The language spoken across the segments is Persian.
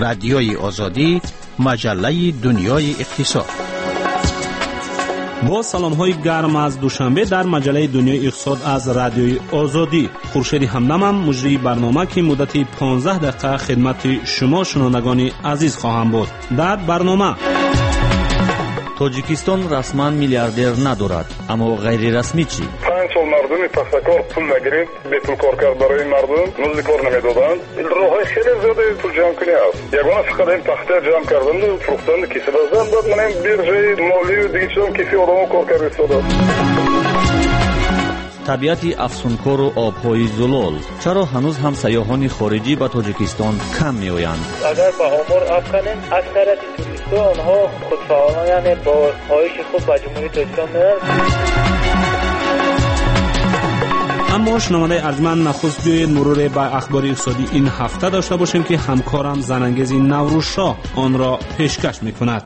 رادیوی آزادی، مجله دنیای اقتصاد. با سلام های گرم از دوشنبه در مجله دنیای اقتصاد از رادیوی آزادی. خورشید همدمم مجری برنامه که مدت 15 دقیقه خدمت شما شنوندگان عزیز خواهم بود. در برنامه توجیکستان رسما میلیاردر ندارد، اما غیر رسمی چی؟ 5 سال مردم پخشکار پول نگرفت، بیت کار کرد برای مردم، مزد کار نمیدادند. راههای خیلی زیاده پول جمع کنی است. یگانه فقط این تخته جمع کردن و فروختن کیسه دادن، بعد من این بیرژه مالی و دیگه چیزام کیسه آدمو کار کرد استاد. طبیعت افسونکار و آبهای زلال، چرا هنوز هم سیاحان خارجی به تاجیکستان کم میآیند؟ اگر به آمار افکنیم اکثریت توریست‌ها آنها خودفعالانه، یعنی با خواهش خود به جمهوری تاجیکستان میرن. اما شنونده ارجمند، نخست بیایید مرور به اخبار اقتصادی این هفته داشته باشیم که همکارم زنانگیز نوروز شاه آن را پیشکش میکند.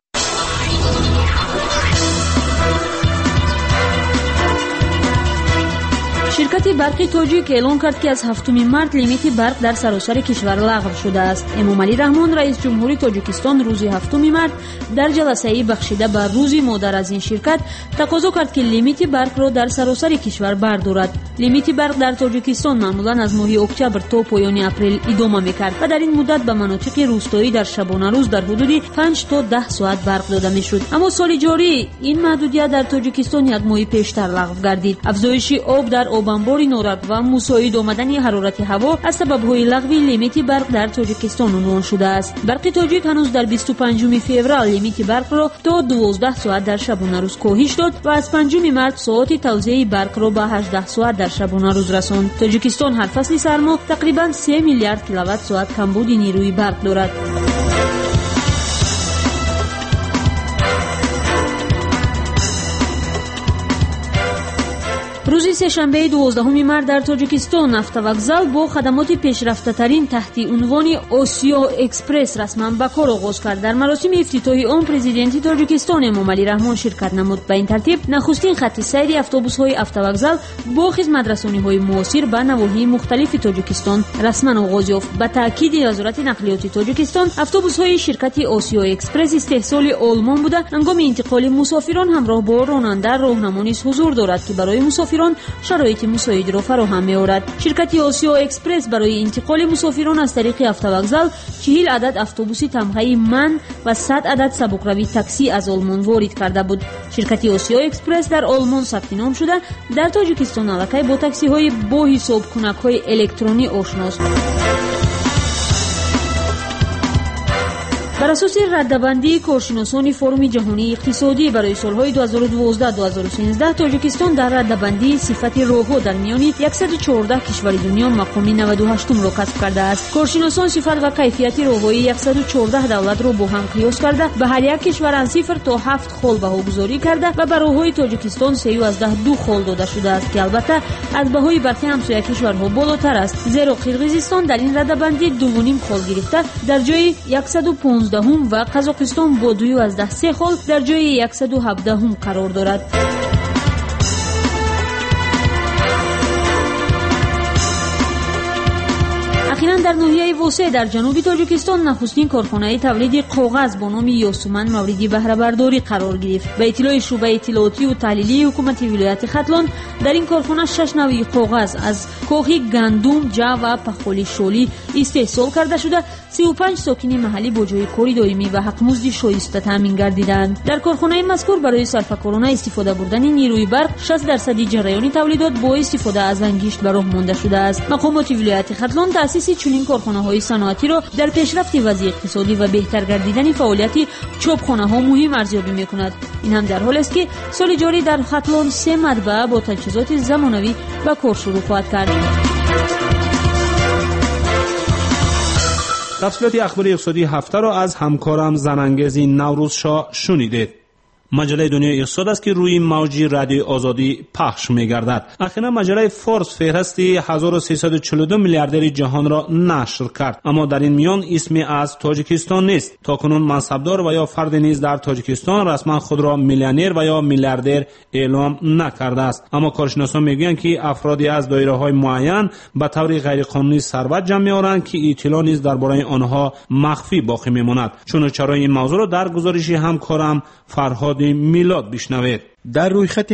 شرکت برق تاجیک اعلام کرد که از 7 مارس لیمیت برق در سراسر کشور لغو شده است. امامعلی رحمان رئیس جمهوری تاجیکستان روز 7 مارس در جلسه‌ای بخشیده به روز مادر از این شرکت تقاضا کرد که لیمیت برق را در سراسر کشور بردارد. لیمیت برق در تاجیکستان معمولا از ماه اکتبر تا پایان اپریل ادامه می‌کرد و در این مدت به مناطق روستایی در شبانه روز در حدود 5 تا 10 ساعت برق داده می‌شد. اما سال جاری این محدودیت در تاجیکستان یک ماه پیشتر لغو گردید. افزایش آب در انبار نورک و مساعد آمدن حرارت هوا از سبب‌های لغو لیمیت برق در تاجیکستان عنوان شده است. برق تاجیک هنوز در 25 فوریه لیمیت برق را تا 12 ساعت در شبانه روز کاهش داد و از 5 مارس ساعت توزیع برق را به 18 ساعت در شبانه روز رساند. تاجیکستان هر فصل سرما تقریباً 3 میلیارد کیلووات ساعت کمبود نیروی برق دارد. روز سه‌شنبه 12 مارس در تاجیکستان автовокзал با خدمات پیشرفته‌ترین تحت عنوان آسیا اکسپرس رسما به کار آغاز کرد. در مراسم افتتاحی آن پرزیدنت تاجیکستان امامعلی رحمان شرکت نمود. به این ترتیب نخستین خط سیر اتوبوس‌های автовокзал با خدمت‌رسانی‌های معاصر به نواحی مختلف تاجیکستان رسما آغاز یافت. به تاکید وزارت نقلیات تاجیکستان، اتوبوس‌های شرکت آسیا اکسپرس استحصال آلمان بوده. هنگام انتقال مسافران همراه با راننده راهنما نیز حضور دارد که برای مسافران شرایط مساعد را فراهم می‌آورد. شرکت آسیا اکسپرس برای انتقال مسافران از طریق автовокзал 40 عدد اتوبوس تمغه من و 100 عدد سبکروی تاکسی از آلمان وارد کرده بود. شرکت آسیا اکسپرس در آلمان ثبت نام شده، در تاجیکستان الکی با تاکسی‌های با حساب کنک‌های الکترونی آشناست. بر اساس رده‌بندی کارشناسان فروم جهانی اقتصادی برای سالهای 2012-2013 تاجیکستان در رده‌بندی صفت راه‌ها در میان 114 کشور دنیا مقام 98 را کسب کرده است. کارشناسان صفت و کیفیت راه‌های 114 دولت را با هم قیاس کرده به هر یک کشور از 0 تا 7 خال بهاگذاری کرده و بر راه‌های تاجیکستان 3.2 خال داده شده است که البته از بهای برخی همسایه کشورها بالاتر است، زیرا قرقیزستان در این رده‌بندی 2.5 خال گرفته در جای 115 و قزاقستان با 2.3 خال در جای 117 قرار دارد. اخیراً در ناحیه واسع در جنوب تاجیکستان نخستین کارخانه تولید کاغذ با نام یاسومن مورد بهره برداری قرار گرفت. به اطلاع شعبه اطلاعاتی و تحلیلی حکومت ولایت ختلان، در این کارخانه 6 نوع کاغذ از کاخ گندم، جو و پخالی شالی استحصال کرده شده. 35 ساکن محلی با جای کاری دائمی و حق مزد شایسته تامین گردیدند. در کارخانه مذکور برای صرفه‌کارانه استفاده بردن نیروی برق 60% جریان تولیدات با استفاده از انگشت به راه مانده شده است. مقامات ولایت ختلان تأسیس چنین کارخانه‌های صنعتی را در پیشرفت وضع اقتصادی و بهتر گردیدن فعالیت چوبخانه‌ها مهم ارزیابی می‌کند. این هم در حالی است که سال جاری در ختلان 3 مطبعه با تجهیزات زمانوی به کار شروع خواهد کرد. تفصیلات اخبار اقتصادی هفته را از همکارم زنانگیز نوروز شاه شنیدید. مجله دنیای اقتصاد است که روی موج رادیو آزادی پخش می‌گردد. اخیراً مجله فوربس فهرست 1342 میلیاردر جهان را نشر کرد، اما در این میان اسمی از تاجیکستان نیست. تاکنون منصبدار و یا فرد نیز در تاجیکستان رسما خود را میلیونر و یا میلیاردر اعلام نکرده است، اما کارشناسان میگویند که افرادی از دایره‌های معین به طور غیرقانونی ثروت جمع می‌آورند که اطلاع نیز درباره آنها مخفی باقی می‌ماند. چون چرای این موضوع را در گزارش همکارم فرهاد میلاد بشنوید. در رویخط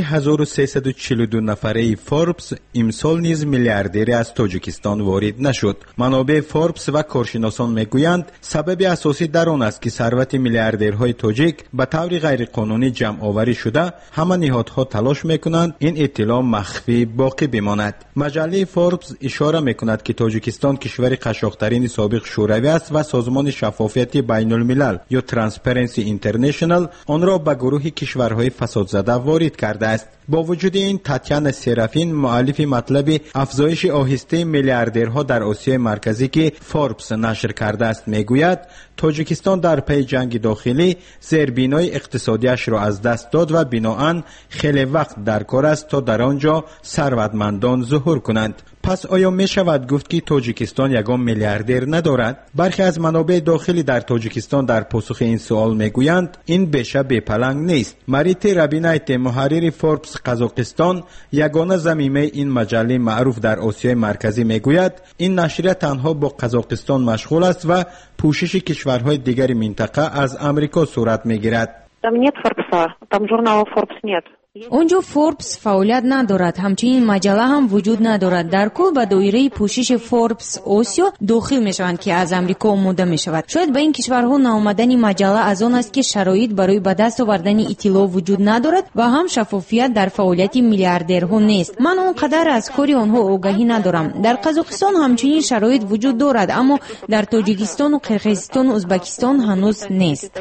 1342 نفره فوربس امسال نیز میلیاردری از تاجیکستان وارد نشد. منابع فوربس و کارشناسان میگویند سبب اساسی در آن است که ثروت میلیاردرهای تاجیک به طور غیرقانونی جمع آوری شده. همه نهادها تلاش میکنند این اطلاع مخفی باقی بماند. مجله فوربس اشاره میکند که تاجیکستان کشور قشاق‌ترین سابق شوروی است و سازمان شفافیت بین الملل یا ترانسپرنسی اینترنشنال آن را به گروه کشورهای فسادزده وارد کرده است. با وجود این تاتیانا سرافین مؤلف مطلب افزایش آهسته میلیاردرها در آسیای مرکزی که فوربس نشر کرده است میگوید تاجیکستان در پی جنگ داخلی زیربنای اقتصادیش را از دست داد و بناهن خیلی وقت در کار است تا در آنجا ثروتمندان ظهور کنند. پس آیا می شود گفت که تاجیکستان یگان میلیاردر ندارد؟ برخی از منابع داخلی در تاجیکستان در پاسخ این سوال میگویند این بیشه بی‌پلنگ نیست. مریت رابینایت محرر فوربس قزاقستان یگانه ضمیمه این مجله معروف در آسیای مرکزی میگوید این نشریه تنها با قزاقستان مشغول است و پوشش کشورهای دیگر منطقه از امریکا صورت میگیرد. Там нет Форбса, там журнала Forbes нет. اونجا فوربس فعالیت ندارد، همچنین مجله هم وجود ندارد. در کل به دایره پوشش فوربس آسیا داخل میشوند که از امریکا آماده میشود. شاید به این کشورها نامدن مجله از آن است که شرایط برای به دست آوردن اطلاع وجود ندارد و هم شفافیت در فعالیت میلیاردرها نیست. من اونقدر از کاری آنها آگاهی ندارم. در قزاقستان همچنین شرایط وجود دارد، اما در تاجیکستان و قرقیزستان و ازبکستان هنوز نیست.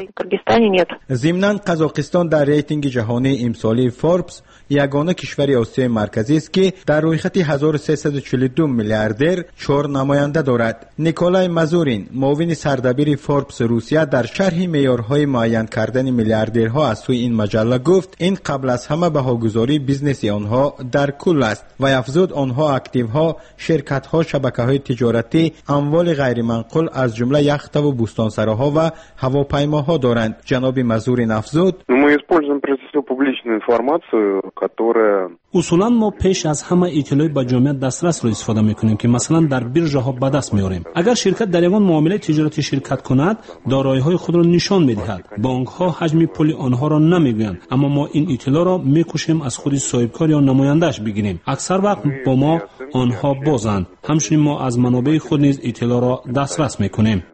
ضمناً قزاقستان در ریتینگ جهانی امسالی فوربس یگانه کشور آسیای مرکزی است که در رویخط 1342 میلیاردر 4 نماینده دارد. نیکولای مازورین معاون سردبیر فوربس روسیه در شرح معیارهای معین کردن میلیاردرها از سوی این مجله گفت این قبل از همه بهاگذاری بیزنس آنها در کل است و افزود آنها اکتیوها، شرکت‌ها، شبکه‌های تجارتی، اموال غیر منقول از جمله یخت و بوستانسراها و هواپیماها دارند. جناب مازورین افزود اصولا ما پیش از همه اطلاع به جامعه دسترس را استفاده میکنیم که مثلا در بیرژه ها به دست میاریم. اگر شرکت در یگان معامله تجارتی شرکت کند دارایی های خود را نشان میدهد. بانک ها حجم پول آنها را نمیگویند، اما ما این اطلاع را میکوشیم از خود صاحبکار یا نماینده‌اش بگیریم. اکثر وقت با ما آنها بازند. همچنین ما از منابع خود نیز اطلاع را دسترس میکنیم.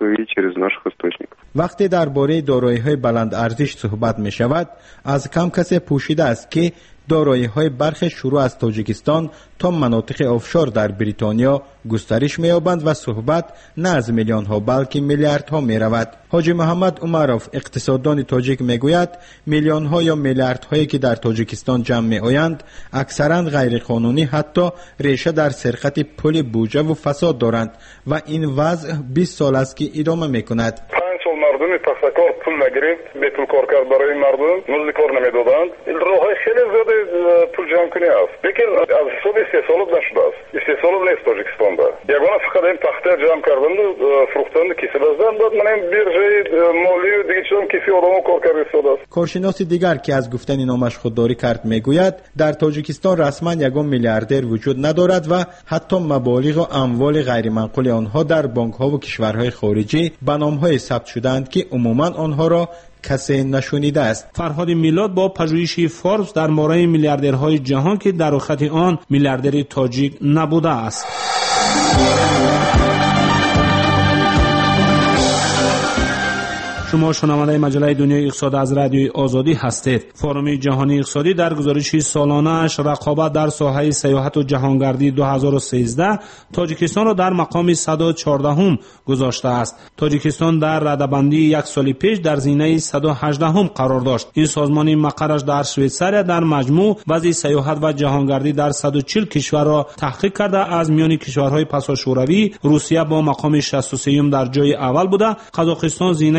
وقتی درباره دارایی‌های بلند ارزش صحبت می شود، از کم کسی پوشیده است که دارایی‌های برخی شروع از تاجیکستان تا مناطق آفشور در بریتانیا گسترش می‌یابند و صحبت نه از میلیون‌ها بلکه میلیاردها می‌رود. حاجی محمد عمروف اقتصاددان تاجیک میگوید میلیون‌ها یا میلیاردهایی که در تاجیکستان جمع می‌آیند اکثراً غیرقانونی، حتی ریشه در سرقت پول بودجه و فساد دارند و این وضع 20 سال است که ادامه می‌کند. مردم تفکر پول نگرفت، به پول کار کرد برای مردم، مزد کار نمیدادند. راههای خیلی زیاده پول جمع کنی است. لیکن از حساب استحصالات نشده است. استحصالات نیست تاجیکستان دا. یگانه فقط این تخته جمع کردند و فروختند کسی بزدند. بعد من این بیرژه مالی و دیگه چیزام کسی آدمو کار کرد استفاده است. کارشناس دیگر که از گفتن نامش خودداری کرد میگوید در تاجیکستان رسما یگان میلیاردر وجود ندارد و حتی مبالغ و اموال غیر منقول آنها در بانک‌ها و کشورهای خارجی به نام‌های ثبت شدند که عموما آنها را کسی نشونیده است. فرهاد میلاد با پژوهش فوربس در مورد میلیاردرهای جهان که در خط آن میلیاردر تاجیک نبوده است. شما شنونده مجله دنیای اقتصاد از رادیوی آزادی هستید. فورم جهانی اقتصادی در گزارش سالانه‌اش رقابت در ساحه سیاحت و جهانگردی 2013 تاجیکستان را در مقام 114 گذاشته است. تاجیکستان در رده‌بندی یک سال پیش در زینه 118 قرار داشت. این سازمان مقرش در شویتزاریا در مجموع وضع سیاحت و جهانگردی در 140 کشور را تحقیق کرده. از میان کشورهای پسا شوروی روسیه با مقام 63 در جای اول بوده. قزاقستان زینه 80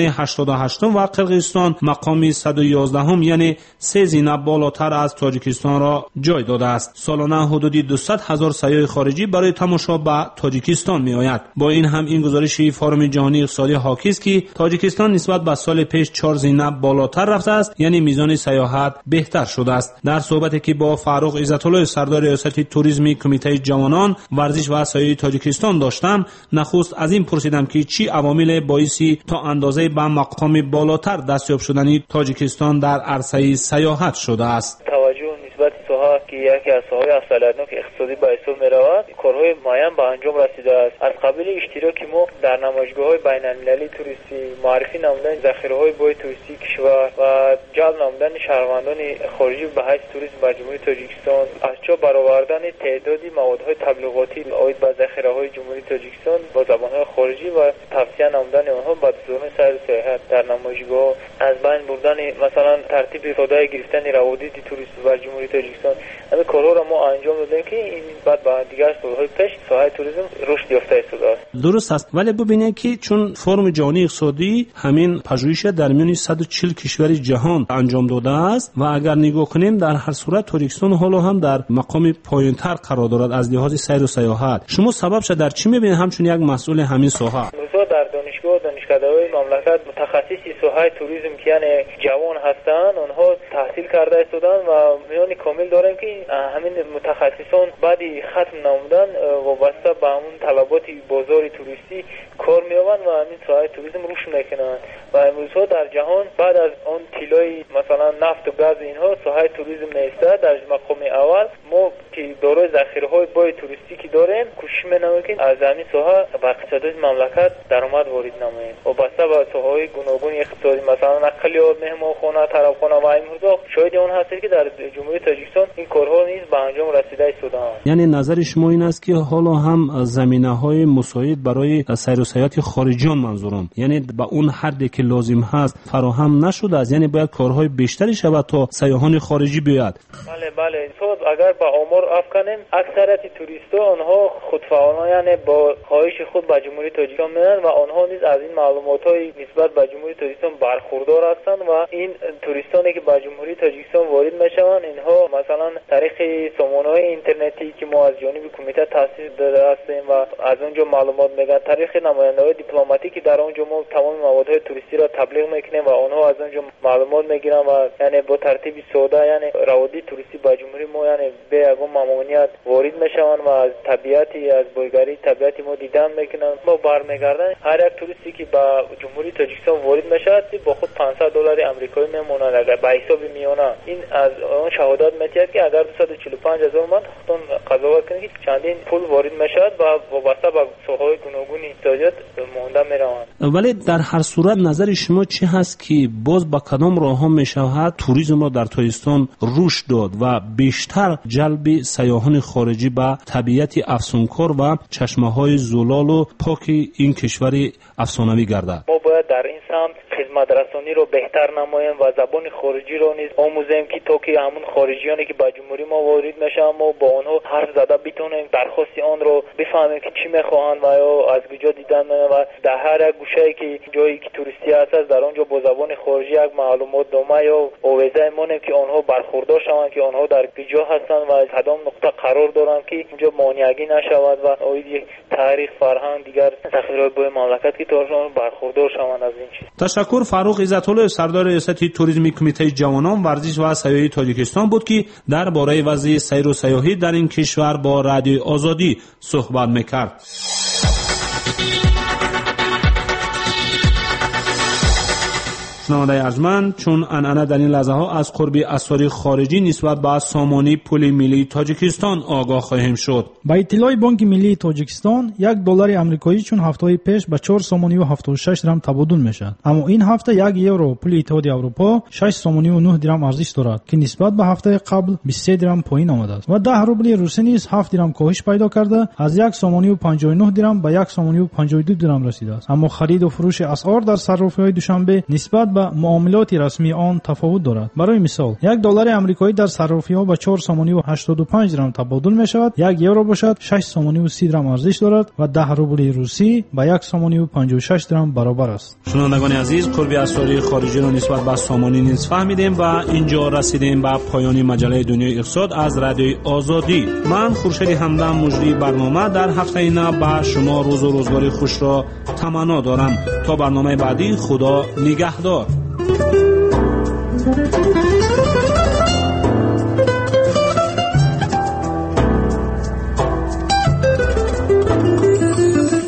178 و قرقیزستان مقام 111 یعنی 3 زینه بالاتر از تاجیکستان را جای داده است. سالانه حدود 200,000 سیاح خارجی برای تماشا به تاجیکستان می آید. با این هم این گزارش فورم جهانی اقتصادی حاکی است که تاجیکستان نسبت به سال پیش 4 زینه بالاتر رفته است، یعنی میزان سیاحت بهتر شده است. در صحبتی که با فاروق عزت‌الله سردار ریاست توریسم کمیته جوانان ورزش و سیاحت تاجیکستان داشتم، نخست از این پرسیدم که چی عوامل باعثی تا اندازه به مقام بالاتر دستیاب شدن تاجیکستان در عرصه سیاحت شده است. توجه نسبت ساحه که یکی از ساحه‌های اصالتناک اقتصادی به حساب می‌رود، کارهای معین به انجام رسیده است. از قبیل اشتراک ما در نمایشگاه‌های بین‌المللی توریستی، معرفی نمودن ذخیره‌های بوی توریستی کشور و جلب نمودن شهروندان خارجی به حیث توریسم به جمهوری تاجیکستان، از جا برآوردن تعدادی موادهای تبلیغاتی عاید به ذخیره‌های جمهوری تاجیکستان با زبان‌های خارجی و توصیه نمودن آنها به دوران سیر و سیاحت در نمایشگاه، از بین بردن مثلا ترتیب ساده گرفتن روابط توریستی و جمهوری تاجیکستان. همین کارها را ما انجام دادیم که این بعد با دیگر سالهای پیش ساحه توریسم رشد یافته شده است. درست است، ولی ببینید که چون فرم جهانی اقتصادی همین پژوهش در میان 140 کشور جهان انجام داده است و اگر نگاه کنیم در هر صورت تاجیکستان حالا هم در مقام پایین‌تر قرار دارد از لحاظ سیر و سیاحت. شما سببش در چی می‌بینید همچون یک مسئول همین ساحه؟ در دانشگاه دانشکده‌های مملکت متخصصی ساحه توریسم که یعنی جوان هستند، آنها تحصیل کرده هستند و میانی کامل داریم که همین متخصصان بعدی ختم نمودن وابسته به همون طلبات بازار توریستی کار می‌یابند و همین ساحه توریسم رشد می‌کنند و امروزها در جهان بعد از آن طلای مثلا نفت و گاز اینها ساحه توریسم نیسته در مقام اول. ما که دارای ذخیره‌های بوی توریستی که داریم کوشش می‌کنیم که از همین ساحه به اقتصاد مملکت درآمد وارد نماییم و بسته به ساحه‌های گوناگون اقتصادی مثلا نقلیات، مهمانخانه، طرفخانه و این موضوع شاید اون هست که در جمهوری تاجیکستان این کارها نیز به انجام رسیده شده است. یعنی نظر شما این است که حالا هم زمینه‌های مساعد برای سیر و سیاحت خارجیان منظورم، یعنی به اون حدی که لازم هست فراهم نشده است، یعنی باید کارهای بیشتری شود تا سیاحان خارجی بیاد. بله اگر با آمار افکنیم اکثریت توریستا آنها خودفعالانه یعنی با خواهش خود به جمهوری تاجیکستان میان و آنها نیز از این معلومات‌های نسبت به جمهوری تاجیکستان برخوردار هستند و این توریستانی که به جمهوری تاجیکستان وارد میشوند اینها مثلا طریق سامانه‌های اینترنتی که ما از جانب کمیته تأسیس داده هستیم و از اونجا معلومات میگن، طریق نماینده‌های دیپلماتیکی در اونجا ما تمام موادهای توریستی را تبلیغ میکنیم و آنها از اونجا معلومات میگیرن و یعنی با ترتیب ساده یعنی روابط توریستی با جمهوری ما یعنی به یگان ممنوعیت وارد میشوند و از طبیعتی از بویگری طبیعتی ما دیدن میکنن. ما برمیگردن هر یک توریستی که با جمهوری تاجیکستان وارد میشه با خود $500 آمریکایی میمونن اگر به حساب میونه. این از اون شهادت میتید که اگر 245,000 من خودتون قضاوت کنید که چندین پول وارد میشه و وابسته به ساحه‌های گوناگون اقتصادیات مونده میروند. ولی در هر صورت نظر شما چی هست که باز با کدام راه‌ها میشود توریسم را در تاجیکستان رشد داد و بیشتر جلب سیاحان خارجی به طبیعت افسونکار و چشمه‌های زلال و پاک این کشور افسانه‌ای گردد؟ ما باید در این سمت خدمت رسانی رو بهتر نماییم و زبان خارجی رو نیز آموزیم که تا که همون خارجیانی که به جمهوری ما وارد میشن ما با آنها حرف زده بتونیم درخواست آن رو بفهمیم که چی میخواهند و یا از کجا دیدن و در هر یک گوشه‌ای که جایی که توریستی هست در اونجا با زبان خارجی یک معلومات نامه یا آویزه مونیم که آنها برخوردار شوند که آنها در کجا هستند و از کدام نقطه قرار دارند که اینجا مانعگی نشود و اوید تاریخ فرهنگ دیگر ذخیره‌های بوی مملکت که تازه برخوردار شوند از این چیز. تشکر. فاروق عزت‌الله سردار ریاست توریسم کمیته جوانان ورزش و سیاحت تاجیکستان بود که درباره وضع سیر و سیاحت در این کشور با رادیو آزادی صحبت می‌کرد. شنونده ارجمند، چون انعنه در این لحظه ها از قرب اسرار خارجی نسبت به سامانه پول ملی تاجیکستان آگاه خواهیم شد. با اطلاع بانک ملی تاجیکستان $1 آمریکایی چون هفته پیش به 4.76 درم تبادل میشد، اما این هفته €1 پول اتحادیه اروپا 6.9 درم ارزش دارد که نسبت به هفته قبل 23 درم پایین آمده است و 10 روبل روسی نیز 7 درم کاهش پیدا کرده از 1.59 درم به 1.52 درم رسیده است. اما خرید و فروش اسعار در صرافی‌های دوشنبه نسبت به معاملات رسمی آن تفاوت دارد. برای مثال یک دلار آمریکایی در صرافی‌ها به 4 سومانی و 85 درم تبادل می‌شود. یک یورو باشد 6 سومانی و 30 درم ارزش دارد و 10 روبل روسی به 1 سومانی و 56 درم برابر است. شنوندگان عزیز، قرب اسرار خارجی را نسبت به سامانی نیز فهمیدیم و اینجا رسیدیم به پایان مجله دنیای اقتصاد از رادیوی آزادی. من خورشید همدم مجری برنامه در هفته اینا به شما روز و روزگار خوش را تمنا دارم. تا برنامه بعدی، خدا نگهدار.